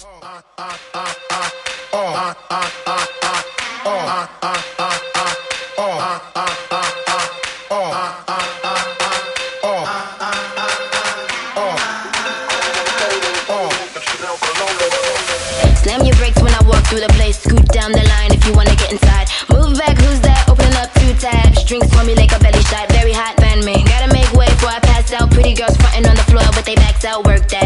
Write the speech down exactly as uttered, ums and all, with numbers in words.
Slam your brakes when I walk through the place. Scoot down the line if you wanna get inside. Move back, who's that? Opening up two tabs. Drinks for me like a belly shot. Very hot, fan me. Gotta make way before I pass out. Pretty girls frontin' on the floor with they backs out. Work that.